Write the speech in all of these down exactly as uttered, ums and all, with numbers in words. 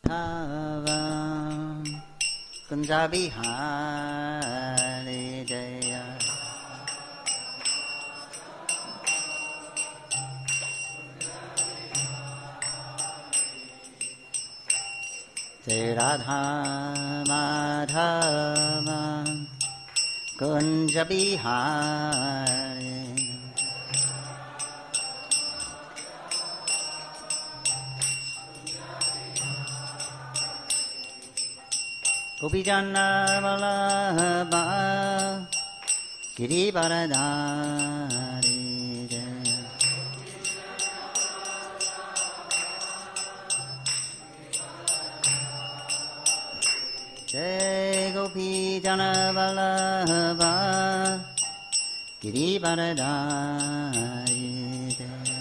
Madhava Kunja Bihari Jaya Jai Radha Madhava Kunja Bihari Gopijana Vallabha Girivaradhari Jaya Jai Gopijana Vallabha Girivaradhari Jaya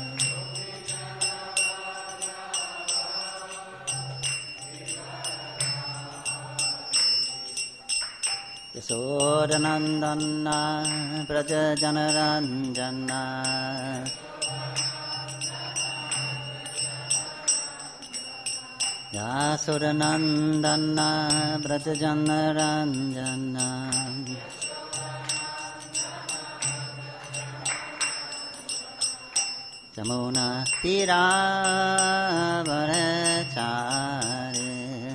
Yasodanandana Brajajanaranjana Yasodanandana Brajajanaranjana Jamuna Tira Varachare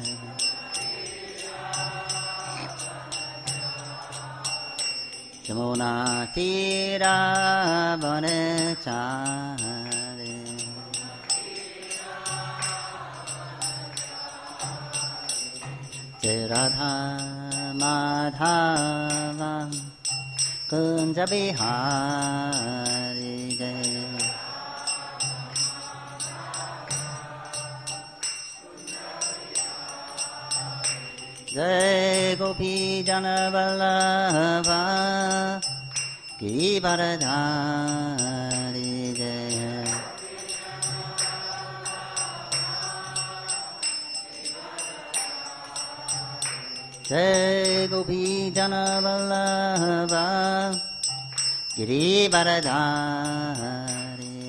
Jamuna Tira Vanachare Jai Radha Madhava Kunja Bihari Jai Jai Gopijana Vallabha Girivaradhari Jaya Jai Gopijana Vallabha Girivaradhari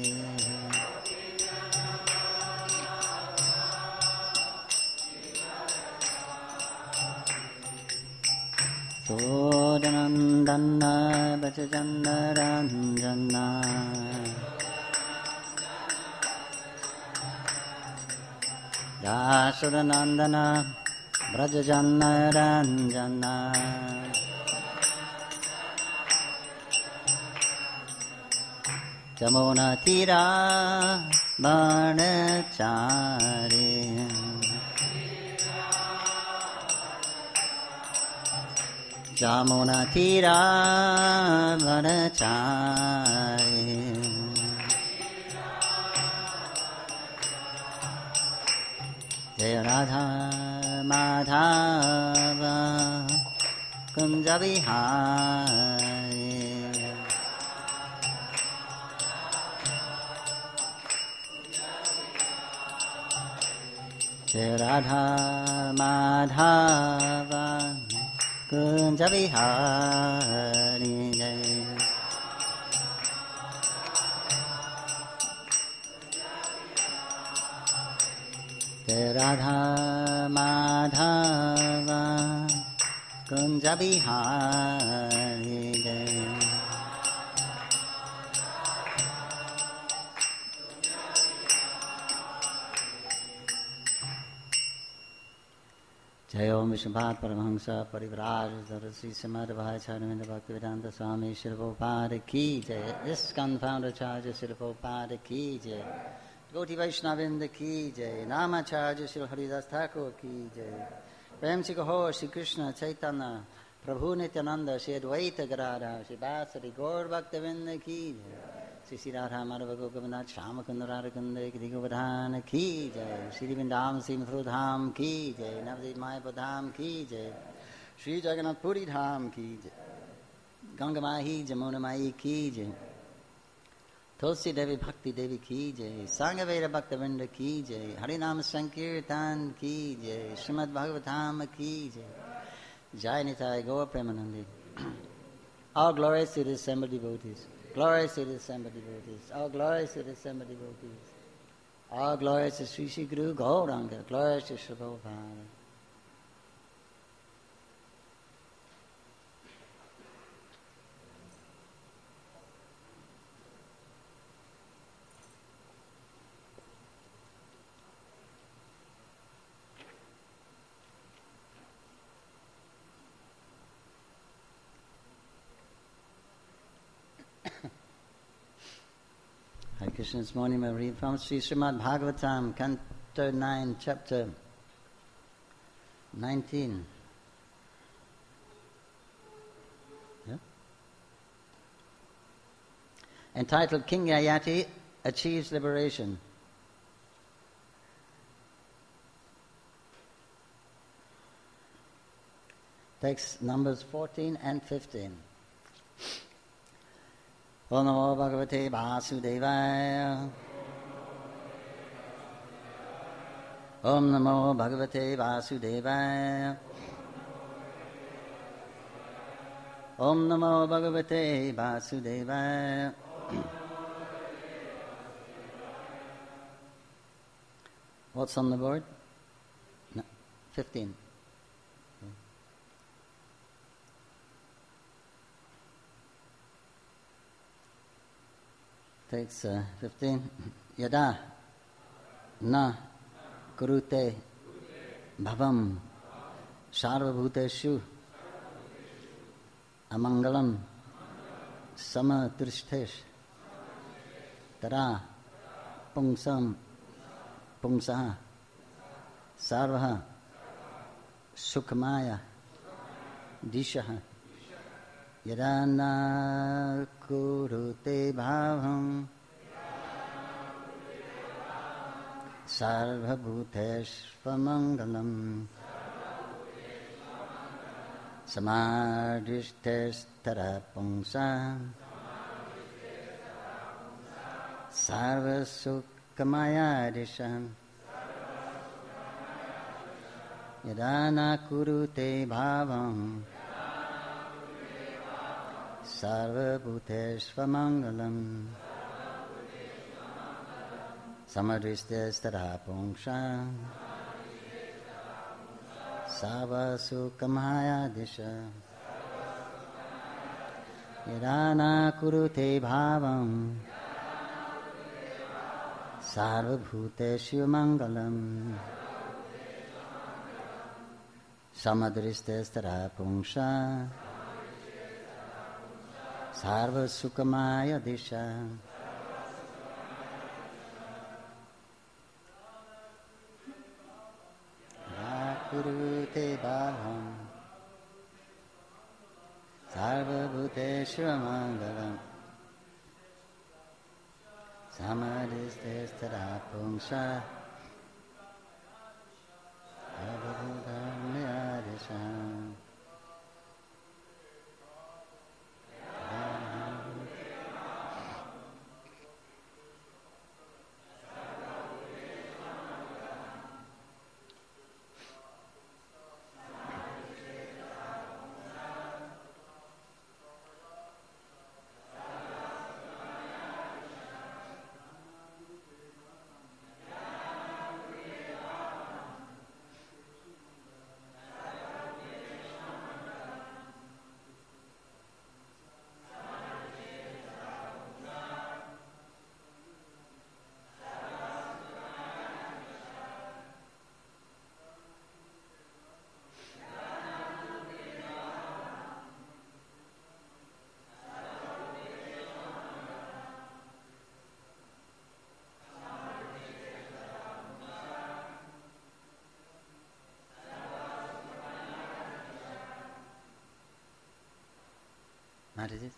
Sodanandana Brajajanaranjana Yasodanandana Brajajanaranjana Jamuna Tira Vanachare Jamuna Tira Vanachare Jai Radha Madhava Kunja Bihari Jai Radha Madhava Kunja Bihari Jai Jai Radha Madhava Kunja Bihari Jai Jai Om Vishnupada Paramahamsa Parivraj Dharasi Samadha Bhaicharananda Bhaktivedanta Swami Srila Prabhupada Ki Jai ISKCON Founder Acharya Srila Prabhupada Ki Jai Gauti Vaishnavinda Ki Jai Namacharya Srila Haridas Thakur Ki Jai Prem Si Kaho Shri Krishna Chaitanya Prabhu Nityananda Shri Advaita Gadadhar Shri Vasari Gaur Bhaktivedanta Ki Jai Shri Shri Radha Madhava Gopinath Shyamakunda Radhakunda Ekadi Govardhana Ki Jai Shri Vrindavan Sri Mathura Dham Ki Jai Navadvip Mayapur Dham Ki Jai Shri Jagannath Puri Dham Ki Jai Ganga Mahi Jamuna Mahi Ki Jai Tulsi Devi Bhakti Devi Ki Jai Sangha Veda Bhaktivinoda Ki Jai Harinam Sankirtan Ki Jai Srimad Bhagavatam Ki Jai Jai Nitai Gaur Premanandi All glories to the assembled devotees. Glories to the assembled devotees. All glories to the assembled devotees. All glories to Sri Sri Guru Gauranga. Glories to Sri Prabhupada. Hare Krishna, this morning I read from Sri Srimad Bhagavatam, Canto nine, Chapter nineteen. Yeah? Entitled King Yayati Achieves Liberation. Text numbers fourteen and fifteen. Om Namo Bhagavate Vasudevaya. Om Namo Bhagavate Vasudevaya. Om Namo Bhagavate Vasudevaya. What's on the board? No, fifteen. Takes uh, fifteen. Yada na kurute bhavam sarvabhuteshu amangalam samatrishthesh tara pungsam pungsaha sarvaha sukhamaya dishaha yada na kurute bhavam sarvabhuteshvamangalam samadhishtestara pungsa sarvasukhamaya disham yada na kurute bhavam sarvabhuteshvamangalam samadhishtestara pungsha sarvasukhamaya disha yada na kurute bhavam sarvabhuteshu mangalam samadhishtestara pungsha sarvasukhamaya disha. Kurute bhavam sarvabhuteshu mangalam samadhishtestara pungsha sarvabhutamaya disham. What is it?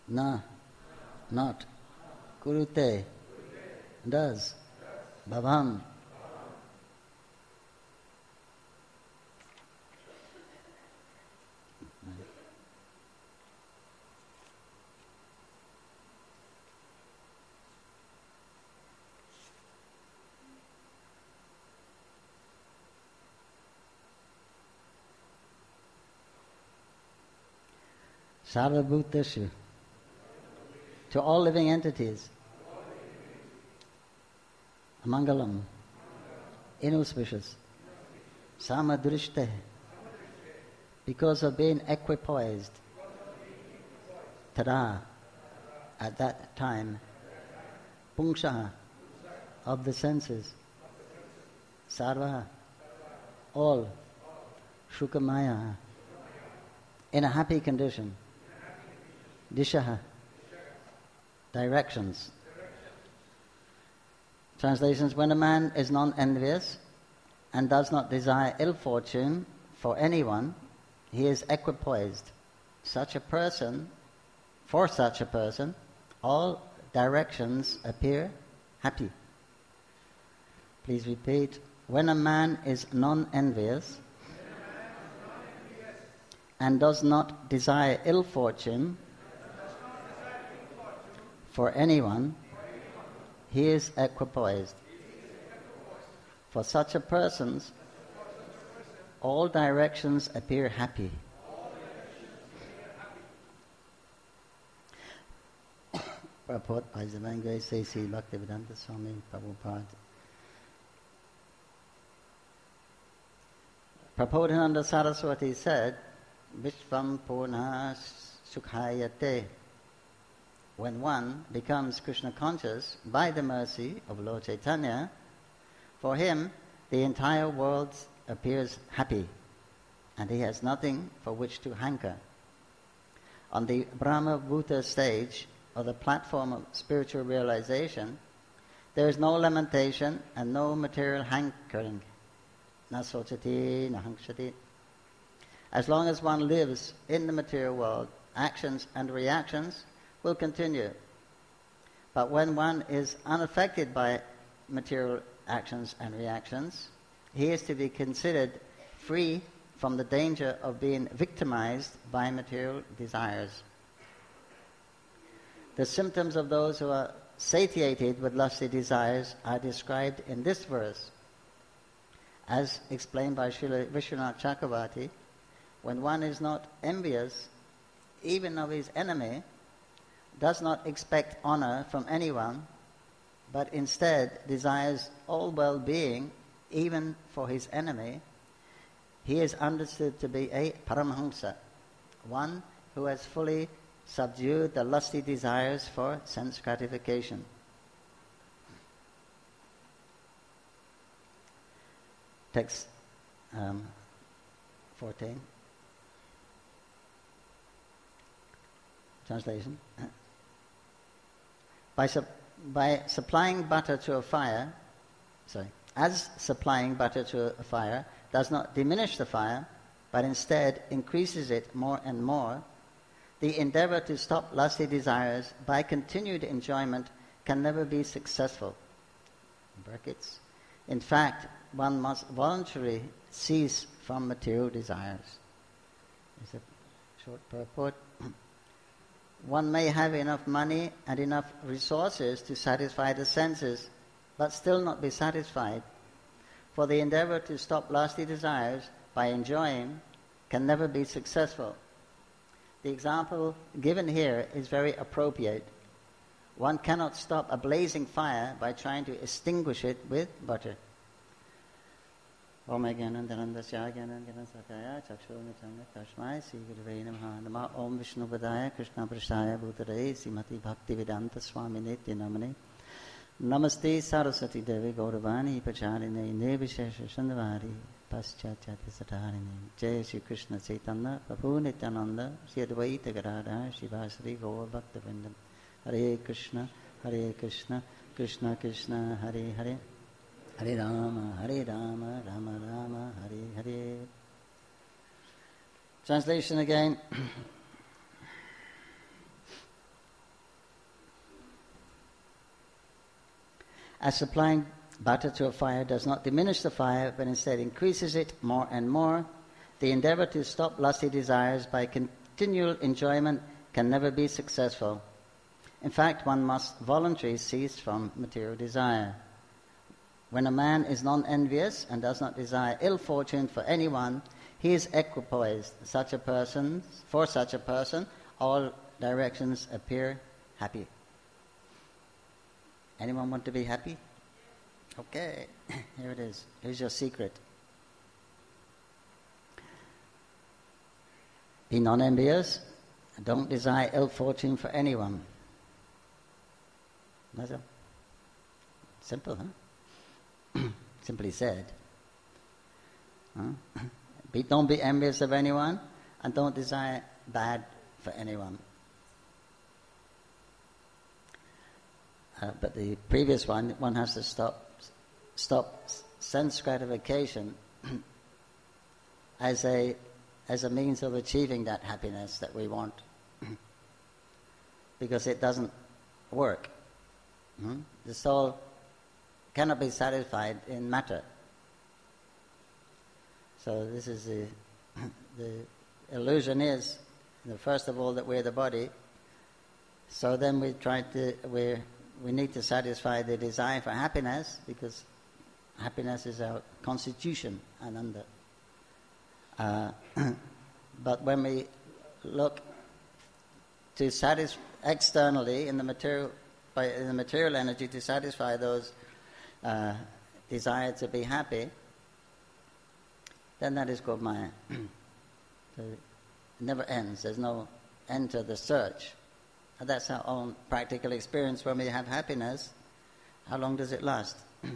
Na, not. Kurute, does. Bhavam. Sarvabhutashu, to all living entities, Amangalam, inauspicious, Samadrishte, because of being equipoised, Tada, at that time, Pungshaha, of the senses, Sarvaha, all, Shukamaya, in a happy condition. Dishaha, directions. Translations: when a man is non-envious and does not desire ill fortune for anyone, he is equipoised. Such a person, for such a person, all directions appear happy. Please repeat. When a man is non-envious and does not desire ill fortune for anyone, he is equipoised. For such a person, all directions appear happy. Purport by His Divine Grace A C Bhaktivedanta Swami Prabhupada. Prabodhananda Saraswati said, Vishvam Purna Sukhayate. When one becomes Krishna conscious by the mercy of Lord Chaitanya, for him the entire world appears happy and he has nothing for which to hanker. On the Brahma Bhuta stage, or the platform of spiritual realization, there is no lamentation and no material hankering. Na sochati, na hankshati. As long as one lives in the material world, actions and reactions will continue. But when one is unaffected by material actions and reactions, he is to be considered free from the danger of being victimized by material desires. The symptoms of those who are satiated with lusty desires are described in this verse. As explained by Srila Vishwanath Chakravarti, when one is not envious even of his enemy, does not expect honor from anyone, but instead desires all well-being even for his enemy, he is understood to be a Paramahamsa, one who has fully subdued the lusty desires for sense gratification. Text um, fourteen. Translation. By, su- by supplying butter to a fire, sorry, as supplying butter to a fire does not diminish the fire, but instead increases it more and more, the endeavor to stop lusty desires by continued enjoyment can never be successful. Brackets. In fact, one must voluntarily cease from material desires. It's a short purport. One may have enough money and enough resources to satisfy the senses, but still not be satisfied. For the endeavor to stop lusty desires by enjoying can never be successful. The example given here is very appropriate. One cannot stop a blazing fire by trying to extinguish it with butter. Om Jnananandasya Jnanandasakaya Chakshurmitana Tashmai Sri Gurave Namaha Nama Om Vishnu Padaya Krishna Prasthaya Bhutare Srimati Bhaktivedanta Swami Nitya Namane Namaste Saraswati Devi Gauravani Pacharine Nevishesha Shandavari Paschachati Satarine Jai Shri Krishna Chaitanya Prabhu Nityananda Shri Advaita Gadadhar Shivasri Gaur Bhaktavindam Hare Krishna Hare Krishna Krishna Krishna Hare Hare Hare Rama, Hare Rama, Rama Rama, Hare Hare. Translation again. As supplying butter to a fire does not diminish the fire, but instead increases it more and more, the endeavor to stop lusty desires by continual enjoyment can never be successful. In fact, one must voluntarily cease from material desire. When a man is non-envious and does not desire ill fortune for anyone, he is equipoised. Such a person, for such a person, all directions appear happy. Anyone want to be happy? Okay, here it is. Here's your secret. Be non-envious. Don't desire ill fortune for anyone. That's it. Simple, huh? Simply said. Huh? Be, don't be envious of anyone, and don't desire bad for anyone. Uh, but the previous one, one has to stop, stop sense gratification as a as a means of achieving that happiness that we want, because it doesn't work. Hmm? The soul cannot be satisfied in matter. So this is the the illusion is, first of all, that we're the body. So then we try to we we need to satisfy the desire for happiness, because happiness is our constitution, ananda. Uh, but when we look to satisfy externally in the material, by in the material energy to satisfy those uh, desire to be happy, then that is called Maya. So it never ends. There's no end to the search. And that's our own practical experience. When we have happiness, how long does it last?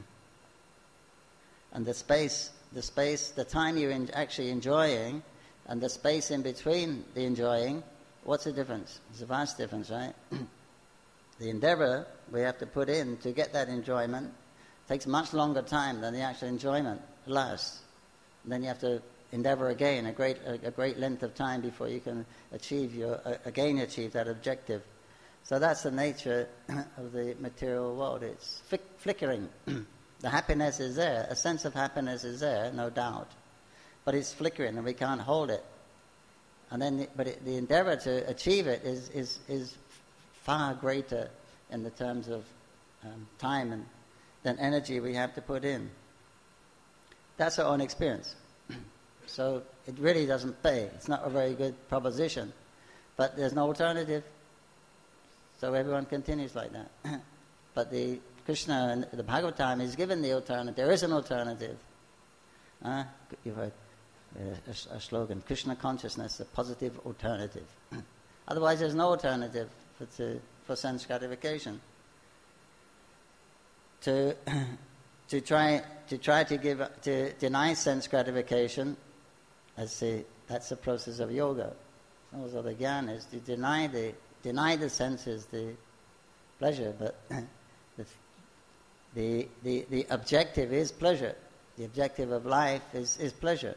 And the space, the space, the time you're in actually enjoying, and the space in between the enjoying, what's the difference? It's a vast difference, right? The endeavor we have to put in to get that enjoyment takes much longer time than the actual enjoyment lasts. And then you have to endeavor again a great a, a great length of time before you can achieve your uh, again achieve that objective. So that's the nature of the material world. It's flick, flickering. The happiness is there. A sense of happiness is there, no doubt. But it's flickering and we can't hold it. And then, the, but it, the endeavor to achieve it is, is, is far greater in the terms of um, time and than energy we have to put in. That's our own experience. So it really doesn't pay. It's not a very good proposition. But there's no alternative. So everyone continues like that. But the Krishna and the Bhagavatam is given the alternative. There is an alternative. Uh, you've heard a, a slogan, Krishna consciousness, a positive alternative. Otherwise there's no alternative for, to, for sense gratification. To to try to try to give to deny sense gratification, as the that's the process of yoga. Also the jnana is to deny the deny the senses the pleasure, but the, the the the objective is pleasure. The objective of life is, is pleasure.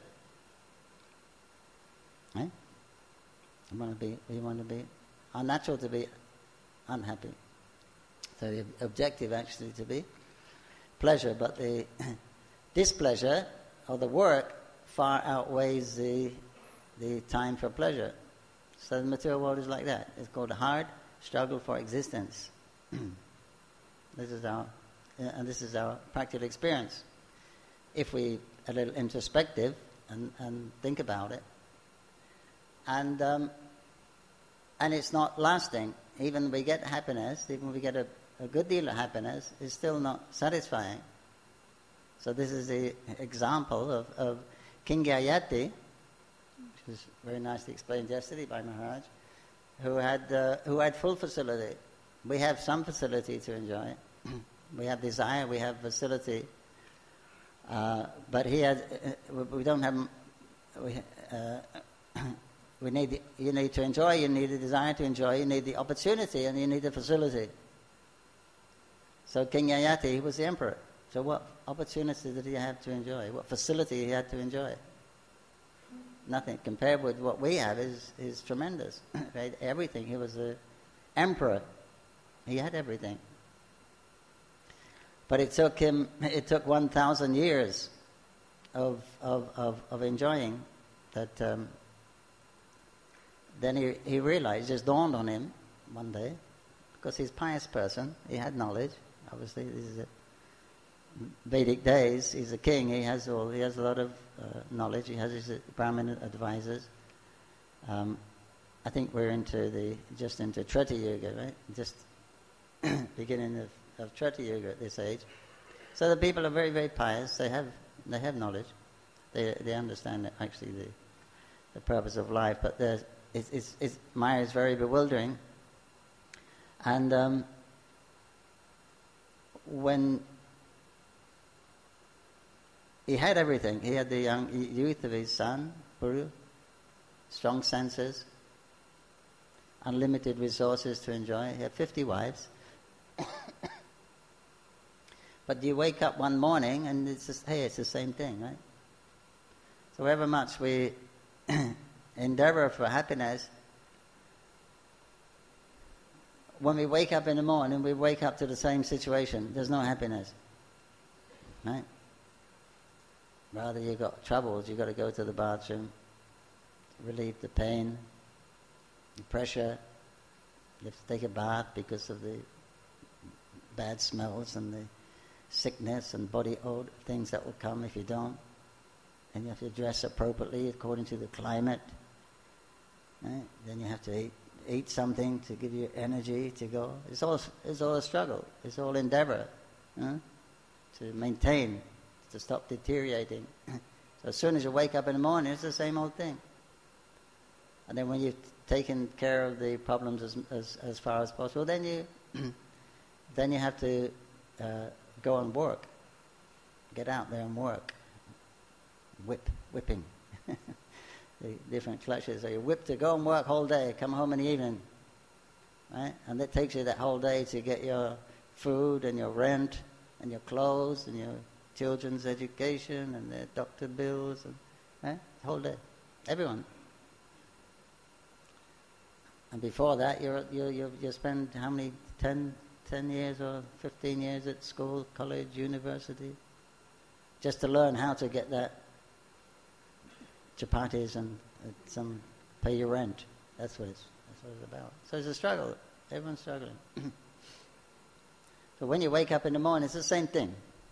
Right? You want to be you want to be unnatural to be unhappy. So the objective actually to be pleasure, but the displeasure or the work far outweighs the the time for pleasure. So the material world is like that. It's called a hard struggle for existence. This is our and this is our practical experience. If we a little introspective and, and think about it, and um, and it's not lasting. Even we get happiness, even we get a, a good deal of happiness, is still not satisfying. So this is the example of, of King Yayati, which was very nicely explained yesterday by Maharaj, who had uh, who had full facility. We have some facility to enjoy. We have desire, we have facility, uh, but he had. Uh, we don't have. We, uh, we need. You need to enjoy. You need the desire to enjoy. You need the opportunity, and you need the facility. So King Yayati, he was the emperor. So what opportunity did he have to enjoy? What facility he had to enjoy? Nothing. Compared with what we have is is tremendous. Right? Everything. He was the emperor. He had everything. But it took him, it took one thousand years of, of, of, of enjoying that. Um, then he, he realized, it just dawned on him one day, because he's a pious person, he had knowledge, obviously, this is it. Vedic days, he's a king, he has all, he has a lot of uh, knowledge, he has his Brahmin advisors. Um, I think we're into the, just into Treta Yuga, right? Just beginning of, of Treta Yuga at this age. So the people are very, very pious, they have, they have knowledge, they, they understand actually the, the purpose of life, but there's, it's, it's, it's, Maya is very bewildering. And um, when he had everything, he had the young youth of his son, Puru, strong senses, unlimited resources to enjoy. He had fifty wives. But you wake up one morning and it's just, hey, it's the same thing, right? So however much we endeavor for happiness, when we wake up in the morning, we wake up to the same situation. There's no happiness, right? Rather, you've got troubles. You've got to go to the bathroom, relieve the pain, the pressure. You have to take a bath because of the bad smells and the sickness and body odor, things that will come if you don't. And you have to dress appropriately according to the climate. Right? Then you have to eat, eat something to give you energy to go. It's all, it's all a struggle. It's all endeavor, huh? To maintain, to stop deteriorating. So as soon as you wake up in the morning, it's the same old thing. And then when you've taken care of the problems as as, as far as possible, then you then you have to uh, go and work. Get out there and work. Whip, whipping. The different clutches. So you whip to go and work whole day, come home in the evening. Right? And it takes you that whole day to get your food and your rent and your clothes and your children's education and their doctor bills, and right? The whole day. Everyone. And before that, you you you you spend how many ten, ten years or fifteen years at school, college, university, just to learn how to get that chapatis and uh, some pay your rent. That's what it's that's what it's about. So it's a struggle. Everyone's struggling. So when you wake up in the morning, it's the same thing.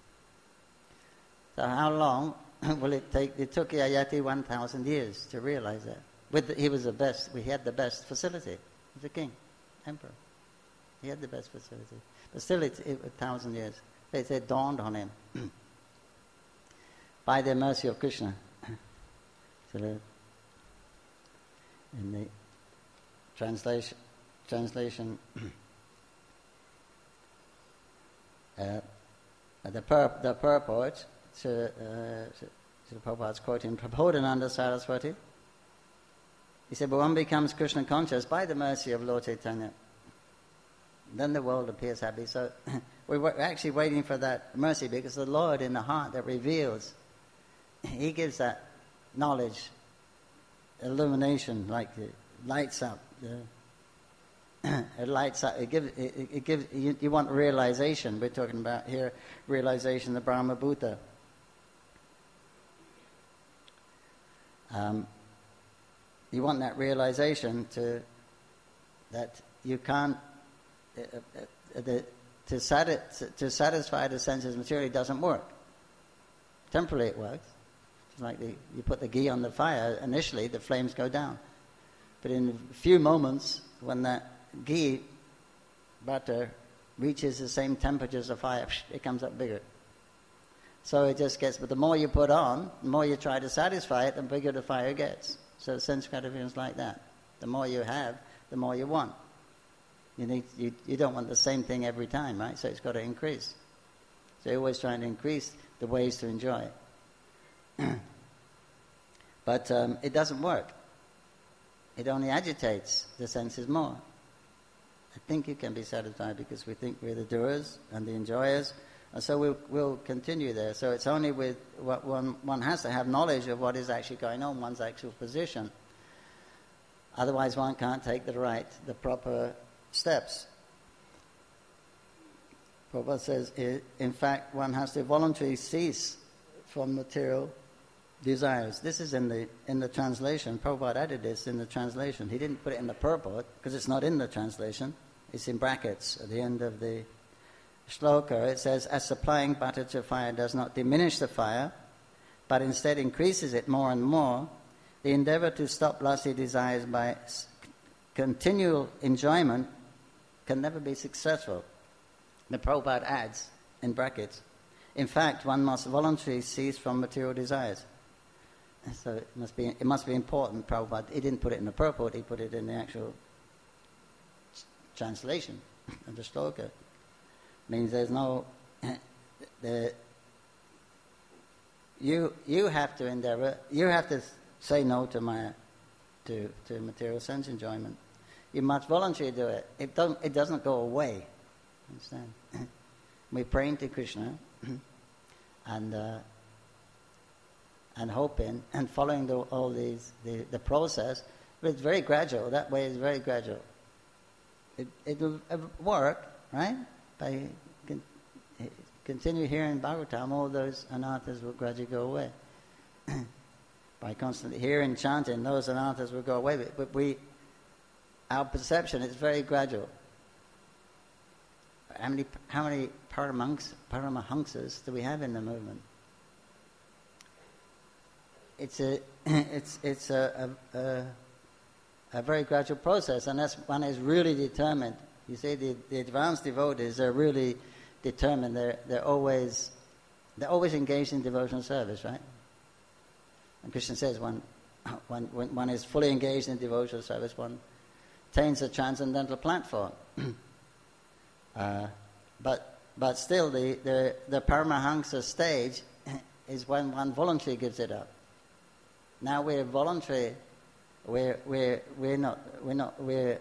So how long will it take? It took Yayati one thousand years to realize that. With the, he was the best. We had the best facility. He was the king, emperor. He had the best facility. But still, it, it a thousand years. It, it dawned on him by the mercy of Krishna. So the, in the translation, translation, uh, the pur the purport to, uh, to, to the Prabhupada's quoting Prabodhananda Saraswati. He said, but one becomes Krishna conscious by the mercy of Lord Chaitanya. Then the world appears happy. So we we're actually waiting for that mercy, because the Lord in the heart that reveals, He gives that knowledge, illumination, like it lights up. Uh, it lights up. It gives. It, it gives. You, you want realization. We're talking about here realization, the Brahma Bhuta. Um, you want that realization to that you can't uh, uh, the, to, sati to satisfy the senses materially doesn't work. Temporarily it works. It's like the, you put the ghee on the fire. Initially the flames go down, but in a few moments when that ghee butter reaches the same temperature as the fire, it comes up bigger. So it just gets. But the more you put on, the more you try to satisfy it, the bigger the fire gets. So sense gratification is like that. The more you have, the more you want. You need you, you don't want the same thing every time, right? So it's got to increase. So you're always trying to increase the ways to enjoy. But um, it doesn't work. It only agitates the senses more. I think you can be satisfied because we think we're the doers and the enjoyers, and so we'll, we'll continue there. So it's only with what one, one has to have knowledge of what is actually going on, one's actual position. Otherwise one can't take the right, the proper steps. Prabhupada says, in fact, one has to voluntarily cease from material desires. This is in the in the translation. Prabhupada added this in the translation. He didn't put it in the purport because it's not in the translation. It's in brackets at the end of the shloka. It says, as supplying butter to fire does not diminish the fire, but instead increases it more and more, the endeavor to stop lusty desires by continual enjoyment can never be successful. The Prabhupada adds in brackets, in fact, one must voluntarily cease from material desires. So it must be it must be important. Prabhupada, he didn't put it in the purport, he put it in the actual translation of the shloka. Means there's no the you you have to endeavor, you have to say no to Maya, to to material sense enjoyment. You must voluntarily do it. It don't it doesn't go away. Understand? We're praying to Krishna and uh, and hoping and following the, all these the, the process, but it's very gradual. That way is very gradual. It it will work, right? By con- continue hearing Bhagavatam, all those anarthas will gradually go away. By constantly hearing, chanting, those anarthas will go away. But, but we, our perception is very gradual. How many how many paramahanks, paramahansas do we have in the movement? It's a it's it's a a, a a very gradual process, unless one is really determined. You see, the, the advanced devotees are really determined. They're they're always they're always engaged in devotional service, right? And Krishna says, one when when one is fully engaged in devotional service, one attains a transcendental platform. Uh, but but still, the, the, the Paramahansa stage is when one voluntarily gives it up. Now we're voluntary. We're we're we're not we're not we're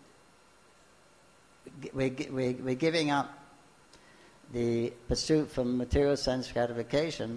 we're we're, we're giving up the pursuit for material sense gratification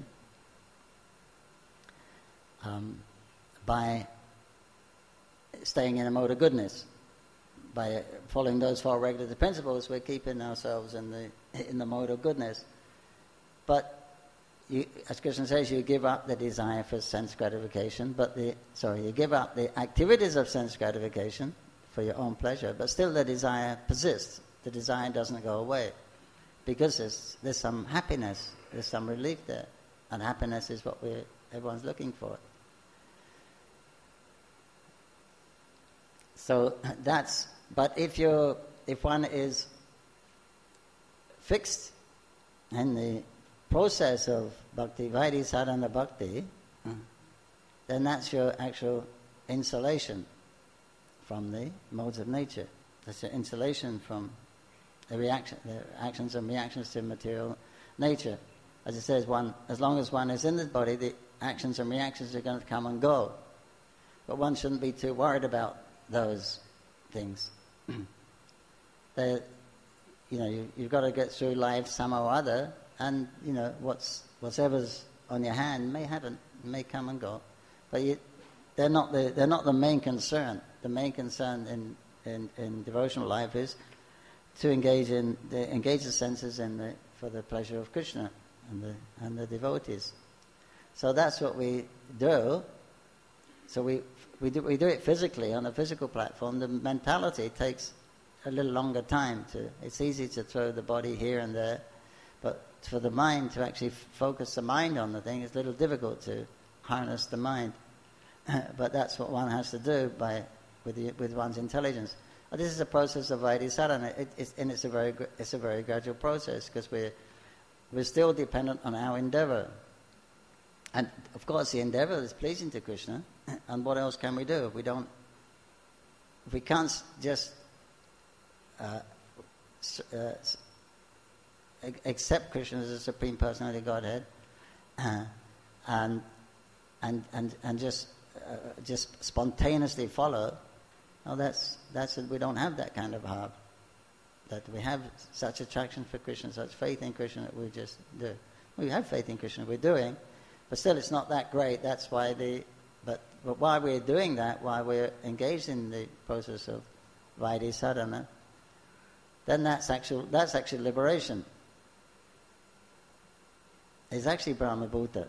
um, by staying in a mode of goodness. By following those four regulative principles, we're keeping ourselves in the in the mode of goodness. But you, as Krishna says, you give up the desire for sense gratification, but the sorry, you give up the activities of sense gratification for your own pleasure, but still the desire persists. The desire doesn't go away because there's there's some happiness, there's some relief there, and happiness is what we everyone's looking for. So that's. But if you if one is fixed in the process of bhakti, vaidhi sadhana bhakti, then that's your actual insulation from the modes of nature. That's your insulation from the reaction, the actions and reactions to material nature. As it says, one as long as one is in the body, the actions and reactions are going to come and go. But one shouldn't be too worried about those things. They, you know, you, you've got to get through life somehow or other, and you know what's whatever's on your hand may happen, may come and go, but you, they're not the they're not the main concern. The main concern in, in, in devotional life is to engage in the engage the senses in the for the pleasure of Krishna and the and the devotees. So that's what we do. So we we do we do it physically on a physical platform. The mentality takes a little longer time to. It's easy to throw the body here and there, but for the mind to actually focus the mind on the thing, it's a little difficult to harness the mind. But that's what one has to do by with the, with one's intelligence. But this is a process of vaidhi sadhana, it, it's, and it's a very it's a very gradual process because we're we're still dependent on our endeavor. And of course, the endeavor is pleasing to Krishna. And what else can we do if we don't? If we can't just uh, uh, accept Krishna as a supreme personality of Godhead, uh, and and and and just uh, just spontaneously follow, well, that's that's we don't have that kind of bhav. That we have such attraction for Krishna, such faith in Krishna that we just do. We have faith in Krishna, we're doing. But still, it's not that great. That's why the, but but while we're doing that, while we're engaged in the process of vaidhi sadhana, then that's actual that's actually liberation. is actually Brahma Bhuta.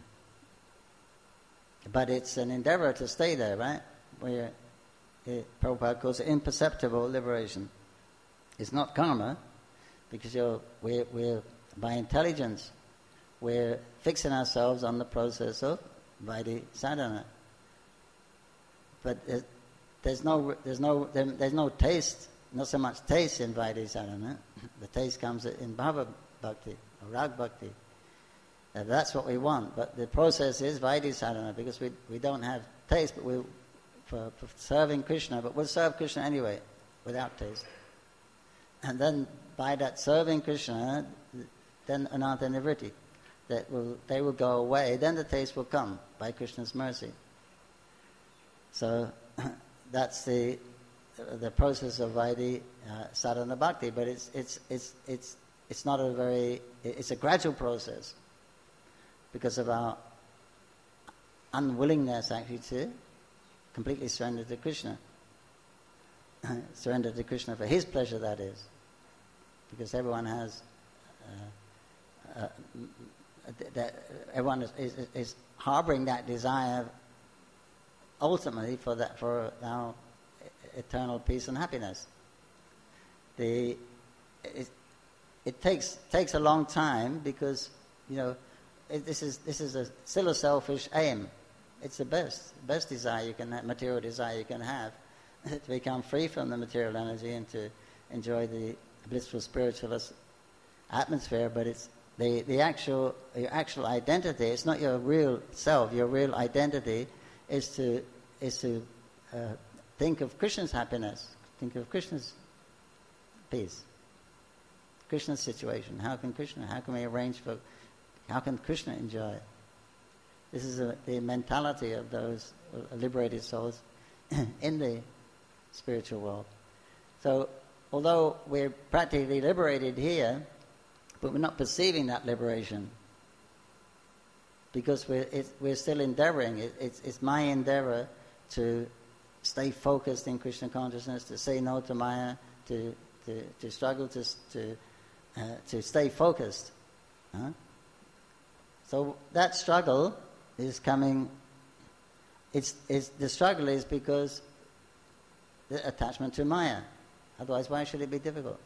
But it's an endeavor to stay there, right? Where it, Prabhupada calls it imperceptible liberation. It's not karma, because you're, we're, we're, by intelligence, we're fixing ourselves on the process of Vaidhi sadhana. But it, there's no, there's no, there, there's no taste, not so much taste in Vaidhi sadhana. The taste comes in Bhava Bhakti, or Rag Bhakti. Uh, that's what we want, but the process is Vaidhi sadhana, because we we don't have taste, but we for, for serving Krishna, but we'll serve Krishna anyway, without taste. And then by that serving Krishna, then ananta nivritti, that will they will go away. Then the taste will come by Krishna's mercy. So that's the the process of Vaidhi uh, sadhana bhakti, but it's it's it's it's it's not a very it's a gradual process, because of our unwillingness actually to completely surrender to Krishna. Surrender to Krishna for his pleasure, that is. Because everyone has, uh, uh, that everyone is, is, is harboring that desire ultimately for that, for our eternal peace and happiness. The, it, it takes takes a long time, because, you know, It, this is this is a still a selfish aim. It's the best best desire you can have, material desire you can have, to become free from the material energy and to enjoy the blissful spiritual atmosphere. But it's the the actual your actual identity. It's not your real self. Your real identity is to is to uh, think of Krishna's happiness. Think of Krishna's peace. Krishna's situation. How can Krishna? How can we arrange for? How can Krishna enjoy it? This is a, the mentality of those liberated souls in the spiritual world. So, although we're practically liberated here, but we're not perceiving that liberation, because we're it, we're still endeavoring. It, it's it's my endeavor to stay focused in Krishna consciousness, to say no to Maya, to to to struggle to to uh, to stay focused. Huh? So that struggle is coming, it's, it's, the struggle is because the attachment to Maya. Otherwise, why should it be difficult?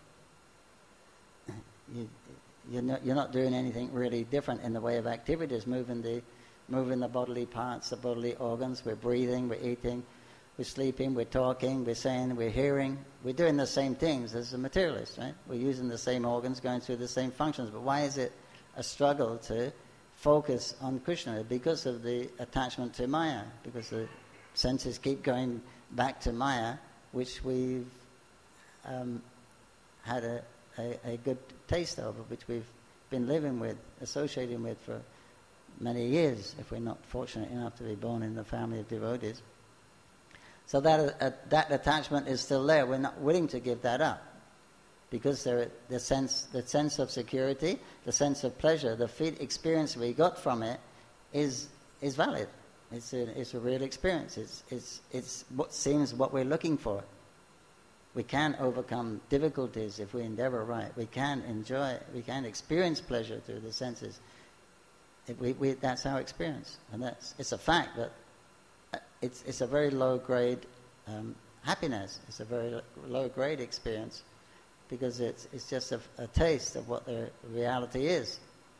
You, you're, not, you're not doing anything really different in the way of activities, moving the, moving the bodily parts, the bodily organs. We're breathing, we're eating, we're sleeping, we're talking, we're saying, we're hearing. We're doing the same things as a materialist, right? We're using the same organs, going through the same functions. But why is it a struggle to focus on Krishna? Because of the attachment to Maya, because the senses keep going back to Maya, which we've um, had a, a, a good taste of, which we've been living with, associating with for many years, if we're not fortunate enough to be born in the family of devotees. So that uh, that attachment is still there. We're not willing to give that up, because there, the sense, the sense of security, the sense of pleasure, the feel, experience we got from it, is is valid. It's a, it's a real experience. It's it's it's what seems what we're looking for. We can overcome difficulties if we endeavor right. We can enjoy. We can experience pleasure through the senses. If we, we that's our experience, and that's it's a fact. But it's it's a very low grade um, happiness. It's a very low grade experience, because it's it's just a, a taste of what the reality is.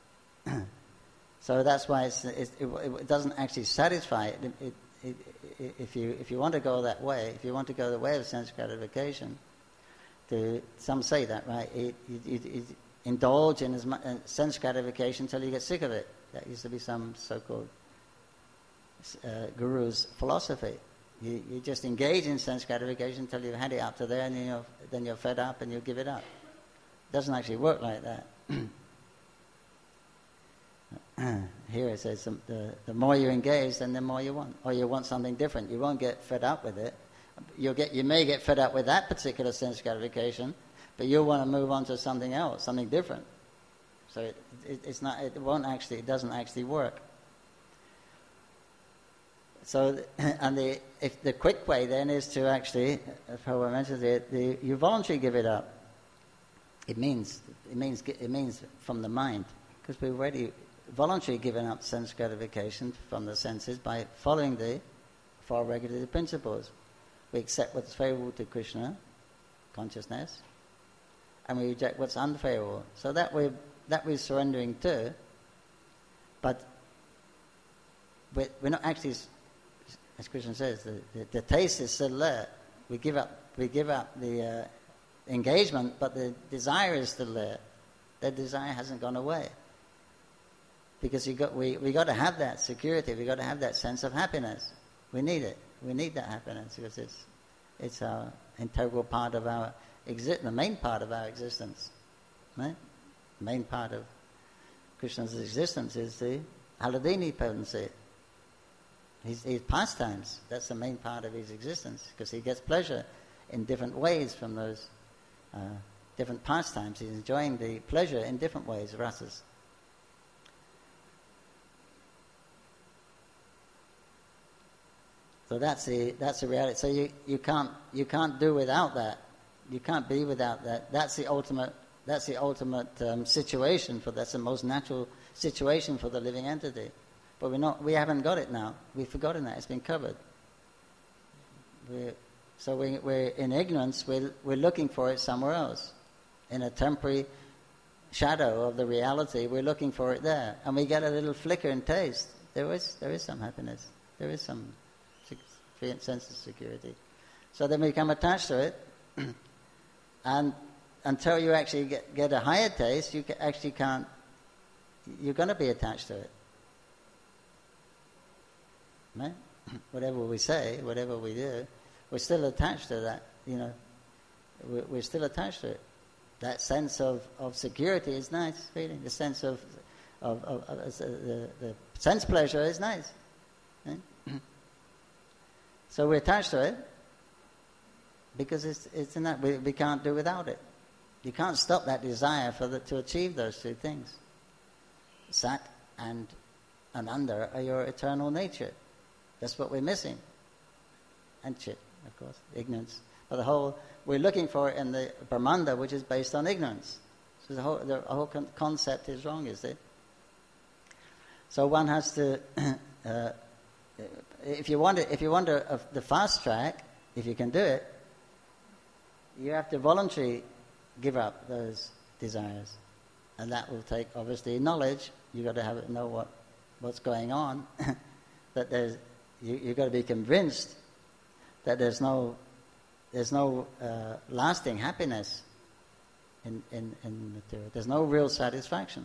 So that's why it's, it's, it, it doesn't actually satisfy it. It, it, it, it. If you if you want to go that way, if you want to go the way of sense gratification, to some say that, right? It, it, it, indulge in as much uh, sense gratification until you get sick of it. That used to be some so-called uh, guru's philosophy. You, you just engage in sense gratification until you've had it up to there, and then you're, then you're fed up and you give it up. It doesn't actually work like that. Here it says the, the more you engage, then the more you want. Or you want something different. You won't get fed up with it. You'll get, you may get fed up with that particular sense gratification, but you'll want to move on to something else, something different. So it, it, it's not, it won't actually, it doesn't actually work. So, and the if the quick way then is to actually, as Prabhupada mentions it, the, you voluntarily give it up. It means it means it means from the mind, because we already voluntary giving up sense gratification from the senses by following the four regulative principles. We accept what's favorable to Krishna consciousness, and we reject what's unfavorable. So that we're, that we're surrendering to, but we're, we're not actually, as Krishna says, the, the, the taste is still there. We give up, we give up the uh, engagement, but the desire is still there. The desire hasn't gone away. Because you got, we we got to have that security. We got to have that sense of happiness. We need it. We need that happiness because it's it's our integral part of our exist, the main part of our existence, right? The main part of Krishna's existence is the Haladini potency. His, his pastimes. That's the main part of his existence because he gets pleasure in different ways from those uh, different pastimes. He's enjoying the pleasure in different ways, rasas. So that's the that's the reality. So you, you can't you can't do without that. You can't be without that. That's the ultimate that's the ultimate um, situation for that's the most natural situation for the living entity. But we're not we haven't got it now. We've forgotten that. It's been covered. We're, so we, we're in ignorance. We're we're looking for it somewhere else, in a temporary shadow of the reality. We're looking for it there, and we get a little flicker and taste. There is there is some happiness. There is some sense of security. So then we become attached to it, and until you actually get, get a higher taste, you actually can't, you're going to be attached to it. Right? Whatever we say, whatever we do, we're still attached to that, you know, we're, we're still attached to it. That sense of, of security is nice, feeling. The sense of, of, of, of uh, the, the sense pleasure is nice. Right? So we're attached to it because it's it's in that we, we can't do without it. You can't stop that desire for the, to achieve those two things. Sat and Ananda are your eternal nature. That's what we're missing. And chit, of course, ignorance. But the whole we're looking for it in the Brahmanda, which is based on ignorance. So the whole the whole con- concept is wrong, is it? So one has to. uh, If you want, to, if you want a, a, the fast track, if you can do it, you have to voluntarily give up those desires, and that will take obviously knowledge. You got to have know what what's going on. That there's you you got to be convinced that there's no there's no uh, lasting happiness in in in material. There's no real satisfaction.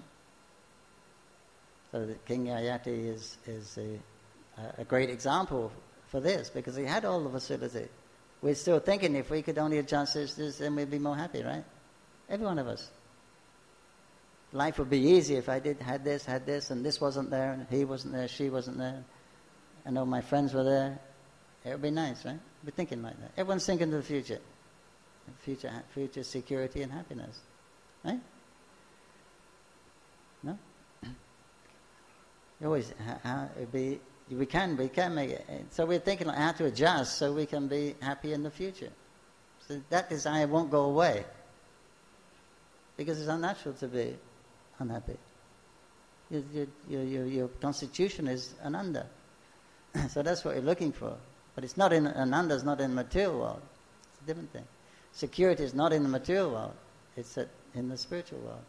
So the King Yayati is is a a great example for this because he had all the facility. We're still thinking if we could only adjust this, this, then we'd be more happy, right? Every one of us. Life would be easy if I did had this, had this, and this wasn't there, and he wasn't there, she wasn't there, and all my friends were there. It would be nice, right? We're thinking like that. Everyone's thinking to the future, future, future security and happiness, right? No. You always how it'd be. We can, we can make it. So we're thinking like how to adjust so we can be happy in the future. So that desire won't go away because it's unnatural to be unhappy. Your, your, your, your constitution is Ananda. So that's what you're looking for. But it's not in, Ananda is not in the material world. It's a different thing. Security is not in the material world. It's in the spiritual world.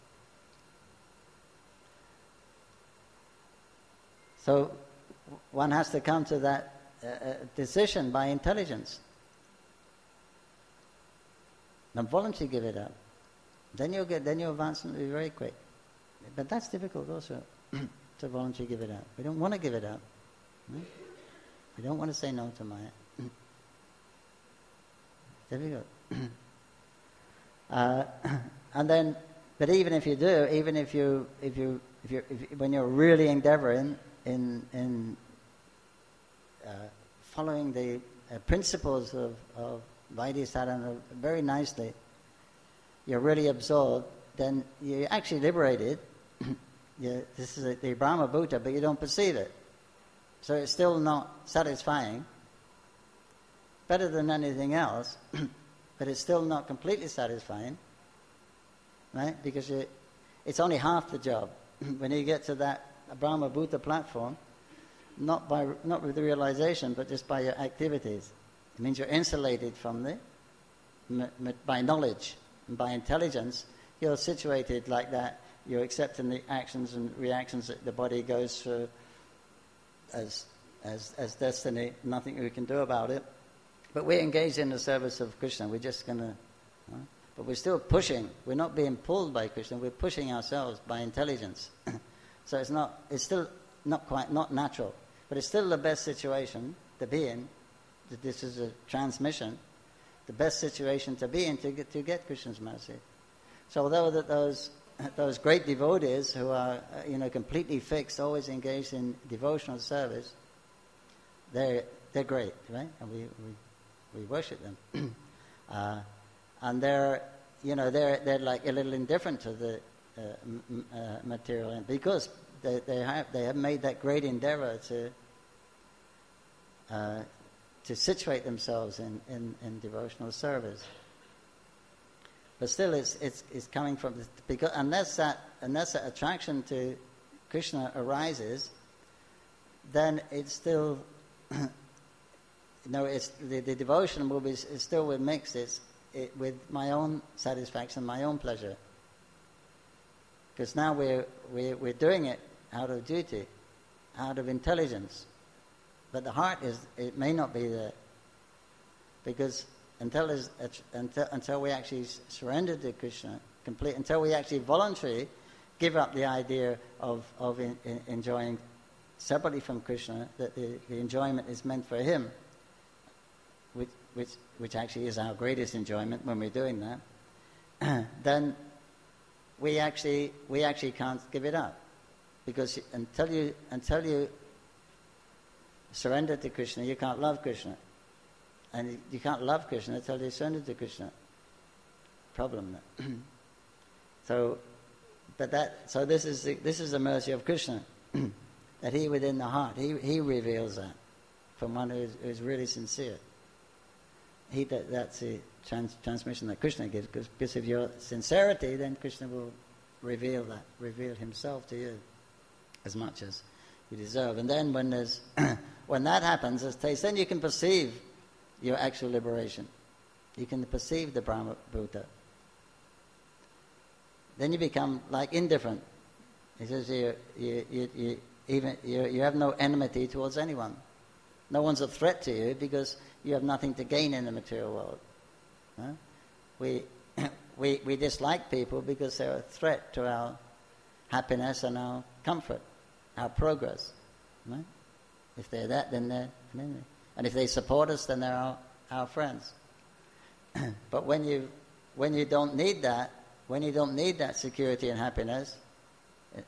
So one has to come to that uh, decision by intelligence. And voluntarily give it up. Then you'll get. Then your advancement will be very quick. But that's difficult also to voluntarily give it up. We don't want to give it up. Right? We don't want to say no to Maya. Difficult. uh, and then, but even if you do, even if you, if you, if you, if you when you're really endeavoring. In, in uh, following the uh, principles of, of Vaidhi sadhana very nicely, you're really absorbed, then you're actually liberated. you, this is a, the Brahma Bhuta, but you don't perceive it. So it's still not satisfying. Better than anything else, but it's still not completely satisfying, right? Because you, it's only half the job. When you get to that a Brahma Bhuta platform, not by not with the realization, but just by your activities. It means you're insulated from the, by knowledge and by intelligence, you're situated like that. You're accepting the actions and reactions that the body goes through as as as destiny. Nothing we can do about it. But we're engaged in the service of Krishna. We're just going to... Huh? But we're still pushing. We're not being pulled by Krishna. We're pushing ourselves by intelligence. So it's not. It's still not quite not natural. But it's still the best situation to be in. This is a transmission. The best situation to be in to get, to get Krishna's mercy. So although that those those great devotees who are you know completely fixed, always engaged in devotional service, they're they're great, right? And we we, we worship them. uh, and they're you know they're they're like a little indifferent to the uh, m- uh, material end because they they have they have made that great endeavor to. Uh, to situate themselves in, in, in devotional service. But still it's it's, it's coming from this, because unless that unless that attraction to Krishna arises, then it's still you know it's the, the devotion will be is still with mixed it's it, with my own satisfaction, my own pleasure. Because now we're we're we're doing it out of duty, out of intelligence. But the heart is, it may not be there. Because until, is, until, until we actually surrender to Krishna, complete, until we actually voluntarily give up the idea of, of in, in enjoying separately from Krishna, that the, the enjoyment is meant for him, which, which, which actually is our greatest enjoyment when we're doing that, then we actually, we actually can't give it up. Because until you, until you surrender to Krishna, you can't love Krishna. And you can't love Krishna until you surrender to Krishna. Problem. so, but that, so this is the, this is the mercy of Krishna, that he within the heart, he he reveals that from one who is, who is really sincere. He that, that's the trans, transmission that Krishna gives, because, because of your sincerity, then Krishna will reveal that, reveal himself to you as much as you deserve. And then when there's when that happens as taste, then you can perceive your actual liberation. You can perceive the Brahma Bhuta. Then you become like indifferent. He says you you you, you even you, you have no enmity towards anyone. No one's a threat to you because you have nothing to gain in the material world. Huh? We we we dislike people because they're a threat to our happiness and our comfort, our progress. Right? If they're that, then they're an enemy. And if they support us, then they're our, our friends. But when you when you don't need that, when you don't need that security and happiness, it,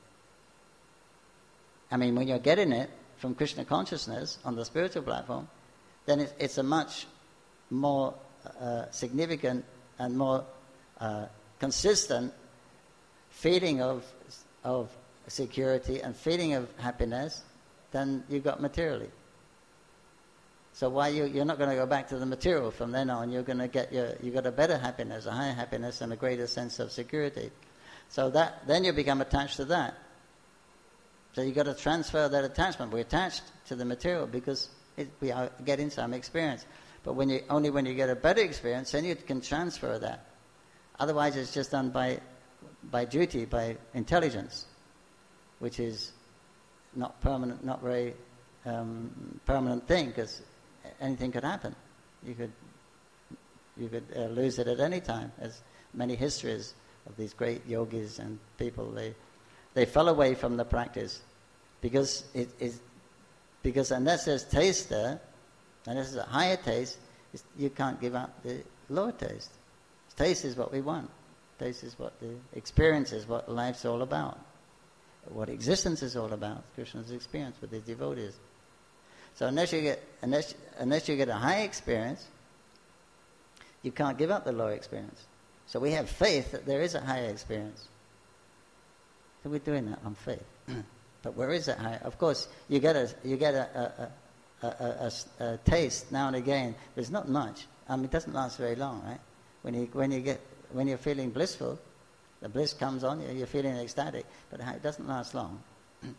I mean, when you're getting it from Krishna consciousness on the spiritual platform, then it, it's a much more uh, significant and more uh, consistent feeling of of security and feeling of happiness than you got materially. So why you you're not going to go back to the material from then on? You're going to get your you got a better happiness, a higher happiness, and a greater sense of security. So that then you become attached to that. So you got to transfer that attachment. We're attached to the material because it, we are getting some experience. But when you only when you get a better experience, then you can transfer that. Otherwise, it's just done by by duty, by intelligence, which is not permanent, not very um, permanent thing, because anything could happen. You could you could uh, lose it at any time. As many histories of these great yogis and people, they they fell away from the practice because it is because unless there's taste there, unless there's a higher taste, you can't give up the lower taste. Taste is what we want. Taste is what the experience is, what life's all about. What existence is all about, Krishna's experience with his devotees. So unless you get unless unless you get a high experience, you can't give up the lower experience. So we have faith that there is a higher experience. So we're doing that on faith. But where is that higher? Of course, you get a you get a a, a, a, a, a taste now and again. But it's not much. I mean, it doesn't last very long, right? When you when you get when you're feeling blissful, the bliss comes on you, you're feeling ecstatic, but it doesn't last long.